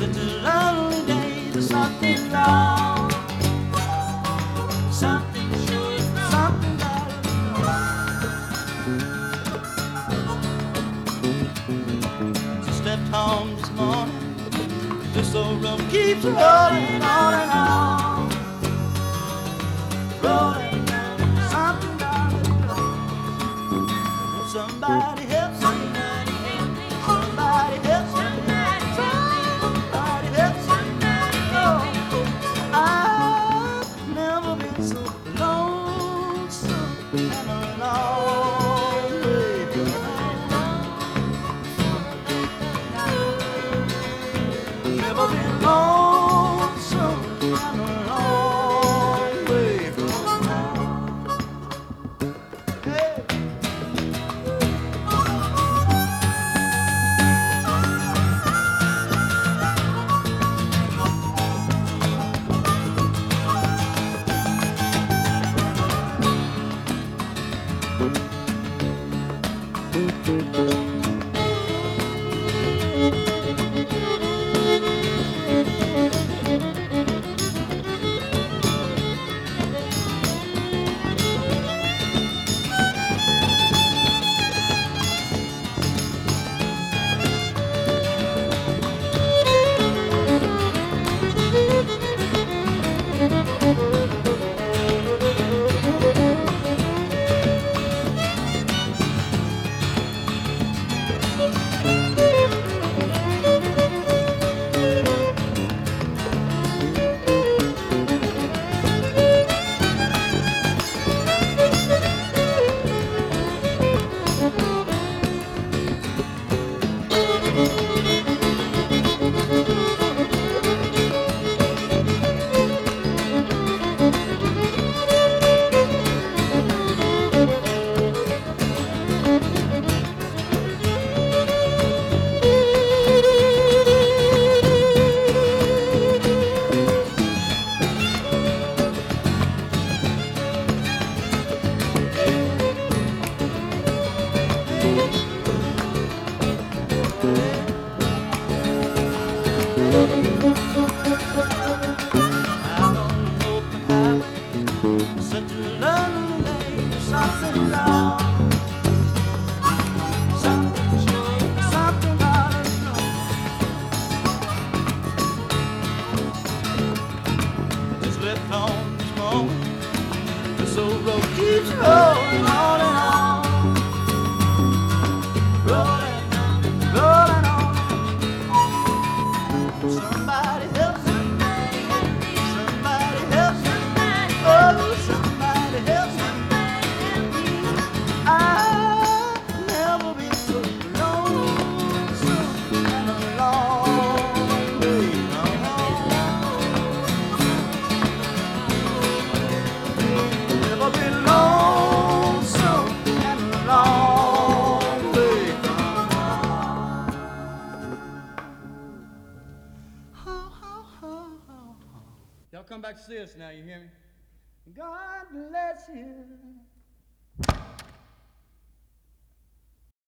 Such a lonely day, there's something wrong. Something sure is wrong. Something wrong. Just left home this morning. This old road keeps rolling on and on. Rolling on. Something wrong. Somebody help, somebody help me. Somebody help, somebody help, somebody help me. I've never been so lonesome and alone. Never been lonesome and alone way from home. Hey. Such a lonely day, something wrong. Something sure, something wrong. Just left home this morning. This old road keeps rolling on and on. Rolling on, rolling on. Somebody help, somebody help me. Somebody help, somebody help me. Oh, somebody help, somebody help me. I've never been so lonesome and alone way from home. Never been lonesome and alone way from home. Y'all come back to see us now, you hear me? God bless you.